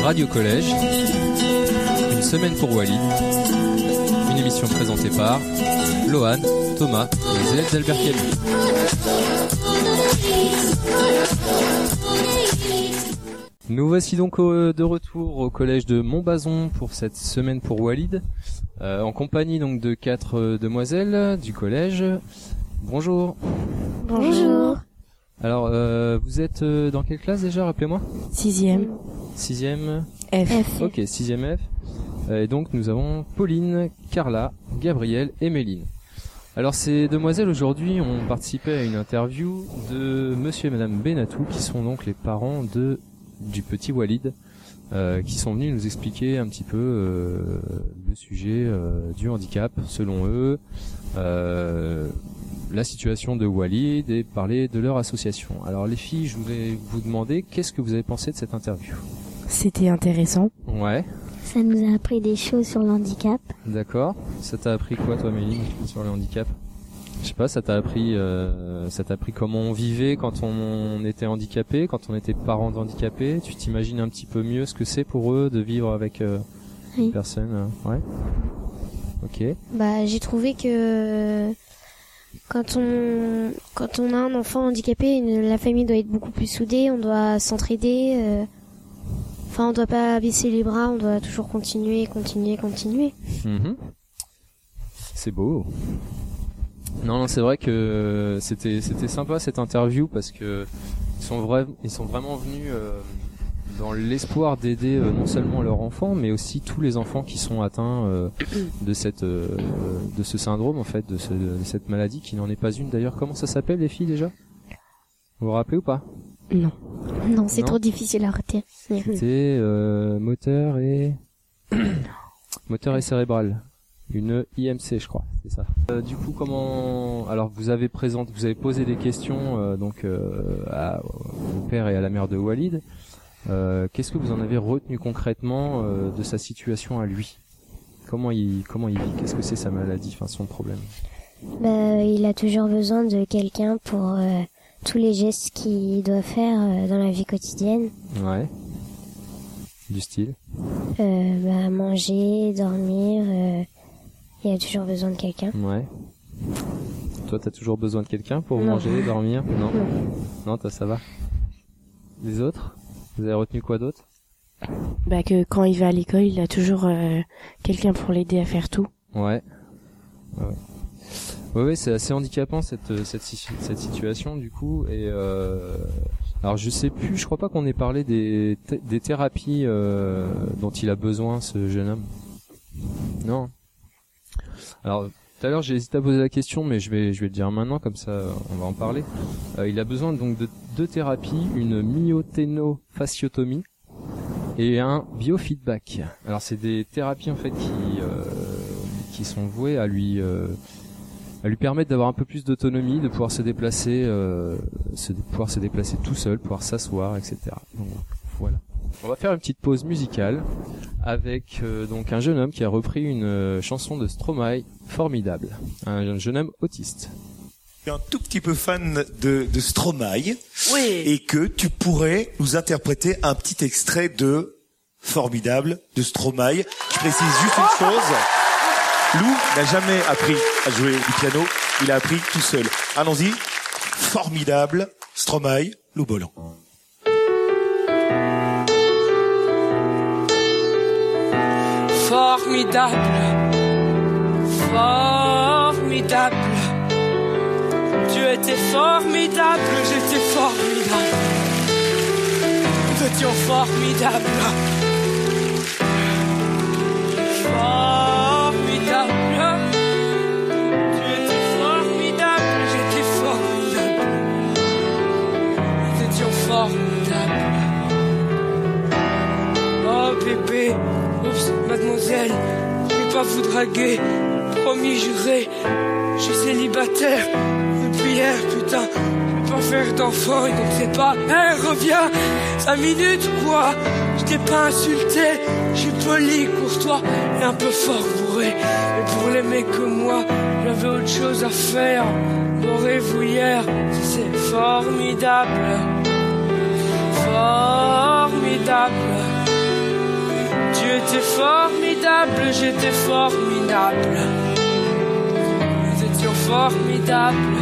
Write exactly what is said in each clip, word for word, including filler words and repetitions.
Radio Collège, une semaine pour Walid, une émission présentée par Lohan, Thomas et les élèves d'Albert Camus. Nous voici donc de retour au collège de Montbazon pour cette semaine pour Walid, euh, en compagnie donc de quatre demoiselles du collège. Bonjour. Bonjour. Alors, euh, vous êtes euh, dans quelle classe déjà, rappelez-moi? Sixième. Sixième F. F. Ok, sixième F. Euh, et donc nous avons Pauline, Carla, Gabrielle et Méline. Alors ces demoiselles aujourd'hui ont participé à une interview de Monsieur et Madame Benatou, qui sont donc les parents de du petit Walid, euh, qui sont venus nous expliquer un petit peu euh, le sujet euh, du handicap selon eux, euh, la situation de Walid et parler de leur association. Alors les filles, je voulais vous demander qu'est-ce que vous avez pensé de cette interview. C'était intéressant. Ouais. Ça nous a appris des choses sur le handicap. D'accord. Ça t'a appris quoi toi, Méline, sur le handicap? Je sais pas, ça t'a appris, euh, ça t'a appris comment on vivait quand on était handicapé, quand on était parents d'handicapés. Tu t'imagines un petit peu mieux ce que c'est pour eux de vivre avec euh, oui. une personne, euh, ouais. Ok. Bah, j'ai trouvé que quand on quand on a un enfant handicapé, une, la famille doit être beaucoup plus soudée, on doit s'entraider. Euh, enfin, on doit pas baisser les bras, on doit toujours continuer, continuer, continuer. Mmh. C'est beau. Non, non, c'est vrai que c'était c'était sympa cette interview parce que ils sont vrais, ils sont vraiment venus euh, dans l'espoir d'aider euh, non seulement leurs enfants, mais aussi tous les enfants qui sont atteints euh, de cette euh, de ce syndrome en fait, de, ce, de cette maladie qui n'en est pas une d'ailleurs. Comment ça s'appelle les filles déjà? Vous vous rappelez ou pas? Non. Non, c'est non trop difficile à retenir. C'était euh, moteur et moteur et cérébral. Une I M C, je crois, c'est ça. Euh, du coup, comment... Alors, vous avez présenté, vous avez posé des questions euh, donc euh, à, au père et à la mère de Walid. Euh, qu'est-ce que vous en avez retenu concrètement euh, de sa situation à lui? Comment il, comment il vit? Qu'est-ce que c'est sa maladie, enfin son problème? Bah, il a toujours besoin de quelqu'un pour euh, tous les gestes qu'il doit faire euh, dans la vie quotidienne. Ouais. Du style euh, bah, manger, dormir... Euh... Il a toujours besoin de quelqu'un. Ouais. Toi, t'as toujours besoin de quelqu'un pour non. manger, dormir? Non. Non. Non, toi, ça va. Les autres? Vous avez retenu quoi d'autre? Bah que quand il va à l'école, il a toujours euh, quelqu'un pour l'aider à faire tout. Ouais. Ouais. Ouais, ouais, c'est assez handicapant cette cette cette situation du coup. Et euh, alors je sais plus, je crois pas qu'on ait parlé des th- des thérapies euh, dont il a besoin ce jeune homme. Non. Alors tout à l'heure j'ai hésité à poser la question, mais je vais je vais le dire maintenant, comme ça on va en parler. Euh, il a besoin donc de deux thérapies, une myoténofasciotomie et un biofeedback. Alors c'est des thérapies en fait qui euh, qui sont vouées à lui euh, à lui permettre d'avoir un peu plus d'autonomie, de pouvoir se déplacer, euh, se, de pouvoir se déplacer tout seul, pouvoir s'asseoir, et cetera. Donc voilà. On va faire une petite pause musicale avec euh, donc un jeune homme qui a repris une euh, chanson de Stromae, Formidable, un jeune homme autiste. Je suis un tout petit peu fan de, de Stromae, oui. Et que tu pourrais nous interpréter un petit extrait de Formidable de Stromae. Je précise juste une chose, Lou n'a jamais appris à jouer du piano, il a appris tout seul. Allons-y, Formidable, Stromae, Lou Bolland. Formidable, formidable. Tu étais formidable, j'étais formidable. Nous étions formidables. Formidable. Tu étais formidable, j'étais formidable. Nous étions formidables. Oh bébé. Oups, mademoiselle, je vais pas vous draguer. Promis, juré, je suis célibataire depuis hier, putain. Je vais pas faire d'enfant et donc c'est pas. Hé, hey, reviens, cinq minutes ou quoi? Je t'ai pas insulté, je suis poli, courtois et un peu fort bourré. Mais pour les mecs comme moi, j'avais autre chose à faire. M'aurez-vous hier, c'est formidable. Formidable. étais formidable, j'étais formidable. Nous étions formidables.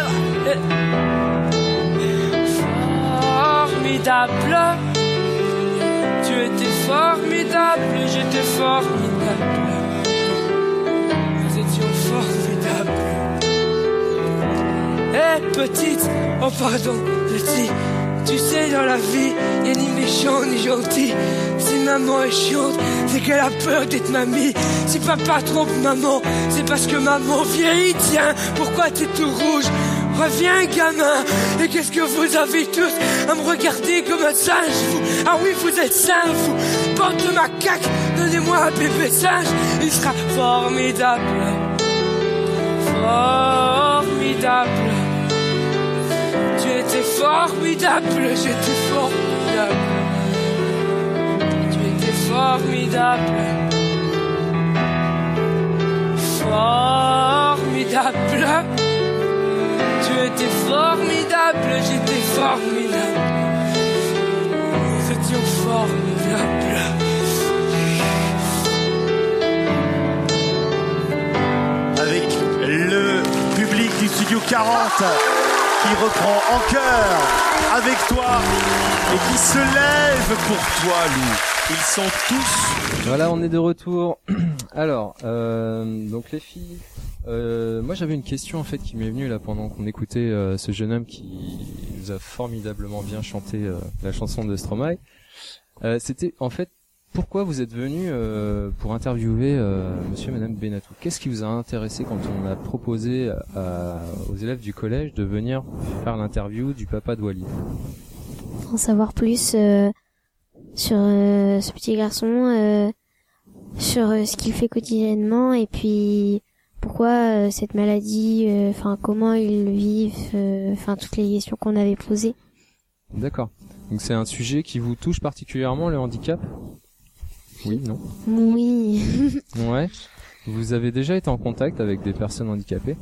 Formidable. Tu étais formidable, j'étais formidable. Nous étions formidables. Eh petite, oh pardon, petit. Tu sais, dans la vie, y'a ni méchant ni gentil. Si maman est chiante, c'est qu'elle a peur d'être mamie. Si papa trompe maman, c'est parce que maman vieillit. Tiens, pourquoi t'es tout rouge? Reviens gamin. Et qu'est-ce que vous avez tous à me regarder comme un singe, vous? Ah oui, vous êtes singe, vous. Bande de macaques, donnez-moi un bébé singe. Il sera formidable. Formidable. Tu étais formidable, j'étais formidable. Tu étais formidable. Formidable. Tu étais formidable, j'étais formidable. Nous étions formidables. Avec le public du Studio quarante qui reprend en chœur avec toi et qui se lève pour toi, Lou. Ils sont tous... Voilà, on est de retour. Alors, euh, donc les filles, euh, moi j'avais une question en fait qui m'est venue là pendant qu'on écoutait euh, ce jeune homme qui nous a formidablement bien chanté euh, la chanson de Stromae. Euh, c'était en fait pourquoi vous êtes venus euh, pour interviewer euh, Monsieur et Madame Benatou. Qu'est-ce qui vous a intéressé quand on a proposé à, aux élèves du collège de venir faire l'interview du papa de Walid? Pour en savoir plus euh, sur euh, ce petit garçon, euh, sur euh, ce qu'il fait quotidiennement et puis pourquoi euh, cette maladie, enfin euh, comment ils le vivent, enfin euh, toutes les questions qu'on avait posées. D'accord. Donc c'est un sujet qui vous touche particulièrement, le handicap? Oui, non? Oui. Ouais. Vous avez déjà été en contact avec des personnes handicapées?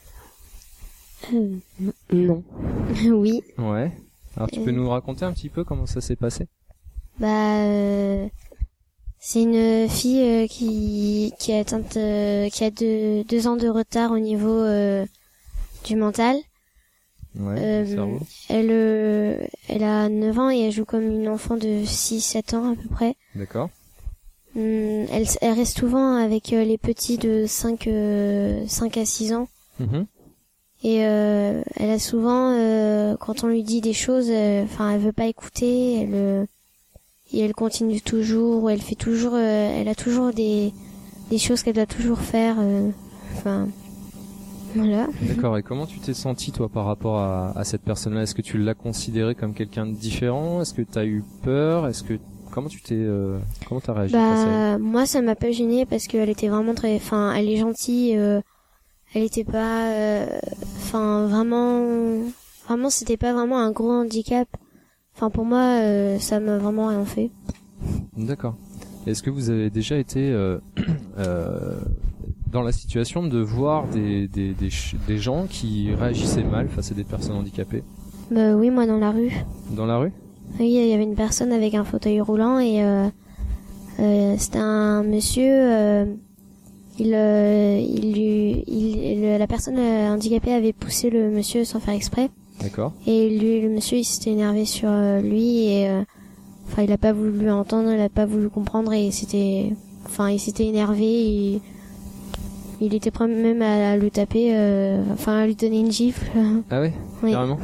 euh, Non. Oui. Ouais. Alors tu euh... peux nous raconter un petit peu comment ça s'est passé? Bah, euh, c'est une fille euh, qui qui a atteint, euh, qui a deux, deux ans de retard au niveau euh, du mental. Ouais. Euh, le cerveau. Elle euh, elle a neuf ans et elle joue comme une enfant de six sept ans à peu près. D'accord. Elle, elle reste souvent avec euh, les petits de cinq à six ans. Mmh. Et euh, elle a souvent, euh, quand on lui dit des choses, enfin, euh, elle veut pas écouter, elle, euh, et elle continue toujours, elle fait toujours, euh, elle a toujours des, des choses qu'elle doit toujours faire, enfin, euh, voilà. D'accord, et comment tu t'es senti toi par rapport à, à cette personne-là? Est-ce que tu l'as considérée comme quelqu'un de différent? Est-ce que t'as eu peur? Est-ce que Comment tu t'es, euh, comment t'as réagi? Bah, moi, ça m'a pas gênée parce qu'elle était vraiment très, enfin, elle est gentille, euh, elle était pas, enfin, euh, vraiment, vraiment, c'était pas vraiment un gros handicap. Enfin, pour moi, euh, ça m'a vraiment rien fait. D'accord. Est-ce que vous avez déjà été euh, euh, dans la situation de voir des, des, des, des gens qui réagissaient mal face à des personnes handicapées? Bah oui, moi, dans la rue. Dans la rue? Oui, il y avait une personne avec un fauteuil roulant et euh, euh, c'était un monsieur. Euh, il, euh, il, lui, il, le, la personne handicapée avait poussé le monsieur sans faire exprès. D'accord. Et lui, le monsieur, il s'était énervé sur euh, lui et euh, enfin, il a pas voulu lui entendre, il a pas voulu comprendre et c'était, enfin, il s'était énervé. Et, il était prêt même à, à le taper, euh, enfin, à lui donner une gifle. Ah ouais, oui. Carrément.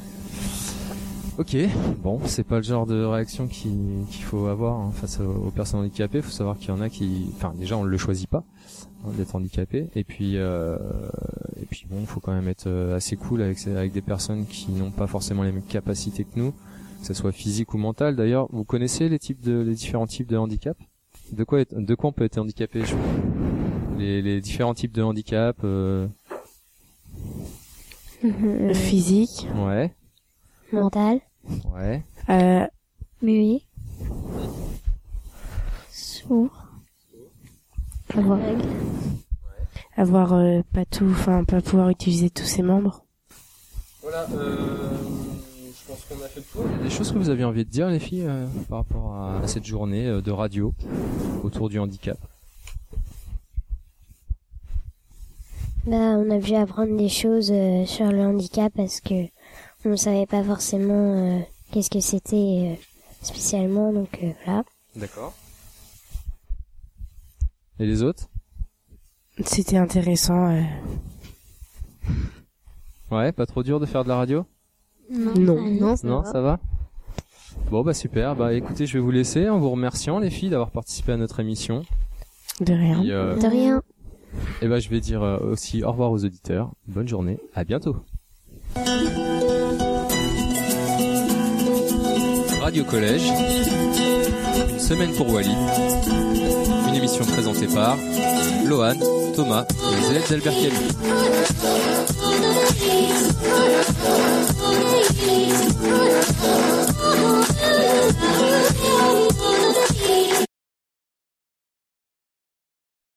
Ok, bon, c'est pas le genre de réaction qui, qu'il faut avoir hein, face aux, aux personnes handicapées. Il faut savoir qu'il y en a qui, enfin, déjà on le choisit pas hein, d'être handicapé, et puis, euh, et puis bon, il faut quand même être assez cool avec avec des personnes qui n'ont pas forcément les mêmes capacités que nous, que ce soit physique ou mental. D'ailleurs, vous connaissez les types de, les différents types de handicap? De quoi, être, de quoi on peut être handicapé? Je... Les, les différents types de handicap. Euh... Physique. Ouais. Mental. Ouais. Euh, muet. Sourd. Avoir, avoir euh, pas tout, enfin pas pouvoir utiliser tous ses membres. Voilà, euh, je pense qu'on a fait le tour. Il y a des choses que vous aviez envie de dire, les filles, euh, par rapport à, à cette journée euh, de radio autour du handicap. Bah, on a pu apprendre des choses euh, sur le handicap parce que on ne savait pas forcément euh, qu'est-ce que c'était euh, spécialement, donc euh, voilà. D'accord. Et les autres? C'était intéressant. Euh... Ouais, pas trop dur de faire de la radio? Non. Non. Ah, non, ça Non, va. ça va? Bon, bah super. Bah écoutez, je vais vous laisser en vous remerciant, les filles, d'avoir participé à notre émission. De rien. Et, euh, De rien. et bah je vais dire euh, aussi au revoir aux auditeurs. Bonne journée. À bientôt. Radio Collège. Une semaine pour Walid. Une émission présentée par Lohan, Thomas et les élèves d'Albert Camus.